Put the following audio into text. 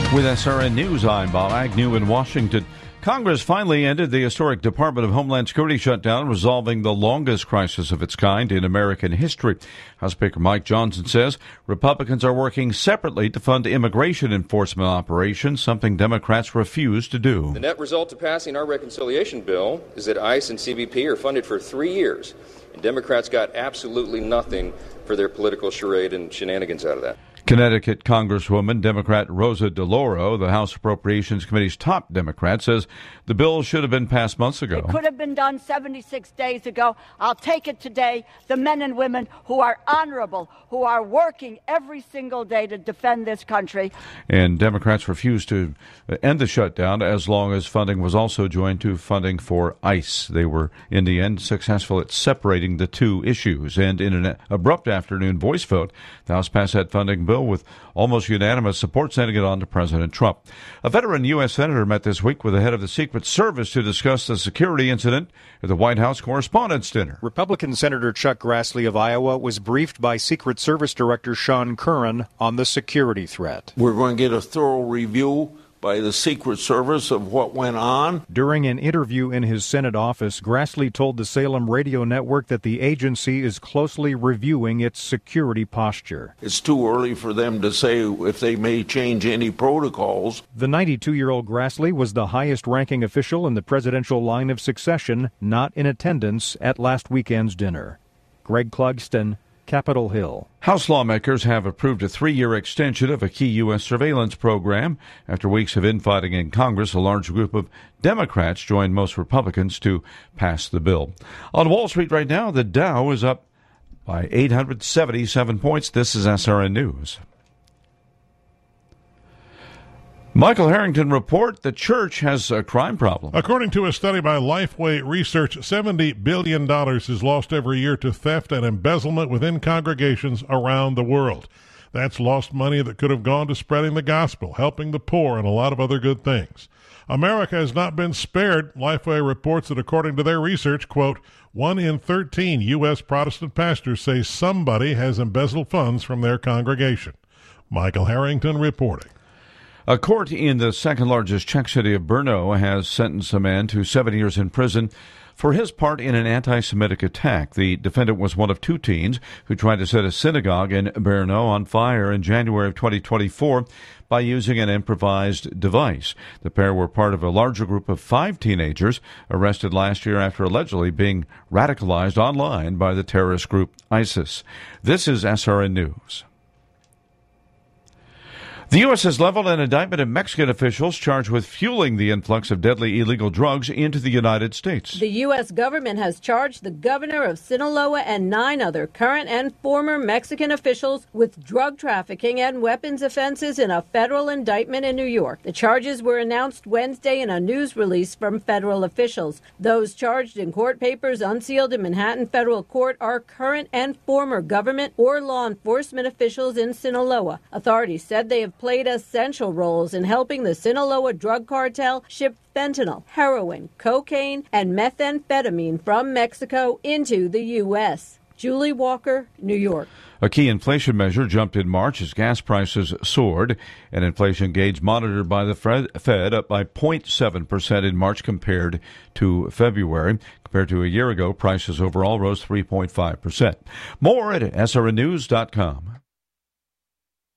With SRN News, I'm Bob Agnew in Washington. Congress finally ended the historic Department of Homeland Security shutdown, resolving the longest crisis of its kind in American history. House Speaker Mike Johnson says Republicans are working separately to fund immigration enforcement operations, something Democrats refuse to do. The net result of passing our reconciliation bill is that ICE and CBP are funded for 3 years, and Democrats got absolutely nothing for their political charade and shenanigans out of that. Connecticut Congresswoman Democrat Rosa DeLauro, the House Appropriations Committee's top Democrat, says the bill should have been passed months ago. It could have been done 76 days ago. I'll take it today. The men and women who are honorable, who are working every single day to defend this country. And Democrats refused to end the shutdown as long as funding was also joined to funding for ICE. They were, in the end, successful at separating the two issues. And in an abrupt afternoon voice vote, the House passed that funding bill with almost unanimous support, sending it on to President Trump. A veteran U.S. Senator met this week with the head of the Secret Service to discuss the security incident at the White House Correspondents' Dinner. Republican Senator Chuck Grassley of Iowa was briefed by Secret Service Director Sean Curran on the security threat. We're going to get a thorough review by the Secret Service of what went on. During an interview in his Senate office, Grassley told the Salem radio network that the agency is closely reviewing its security posture. It's too early for them to say if they may change any protocols. The 92-year-old Grassley was the highest-ranking official in the presidential line of succession, not in attendance at last weekend's dinner. Greg Clugston, Capitol Hill. House lawmakers have approved a 3-year extension of a key U.S. surveillance program. After weeks of infighting in Congress, a large group of Democrats joined most Republicans to pass the bill. On Wall Street right now, the Dow is up by 877 points. This is SRN News. Michael Harrington report the church has a crime problem. According to a study by Lifeway Research, $70 billion is lost every year to theft and embezzlement within congregations around the world. That's lost money that could have gone to spreading the gospel, helping the poor, and a lot of other good things. America has not been spared. Lifeway reports that according to their research, quote, 1 in 13 U.S. Protestant pastors say somebody has embezzled funds from their congregation. Michael Harrington reporting. A court in the second-largest Czech city of Brno has sentenced a man to 7 years in prison for his part in an anti-Semitic attack. The defendant was one of 2 teens who tried to set a synagogue in Brno on fire in January of 2024 by using an improvised device. The pair were part of a larger group of 5 teenagers arrested last year after allegedly being radicalized online by the terrorist group ISIS. This is SRN News. The U.S. has leveled an indictment of Mexican officials charged with fueling the influx of deadly illegal drugs into the United States. The U.S. government has charged the governor of Sinaloa and 9 other current and former Mexican officials with drug trafficking and weapons offenses in a federal indictment in New York. The charges were announced Wednesday in a news release from federal officials. Those charged in court papers unsealed in Manhattan federal court are current and former government or law enforcement officials in Sinaloa. Authorities said they have played essential roles in helping the Sinaloa drug cartel ship fentanyl, heroin, cocaine, and methamphetamine from Mexico into the U.S. Julie Walker, New York. A key inflation measure jumped in March as gas prices soared. An inflation gauge monitored by the Fed up by 0.7% in March compared to February. Compared to a year ago, prices overall rose 3.5%. More at srnnews.com.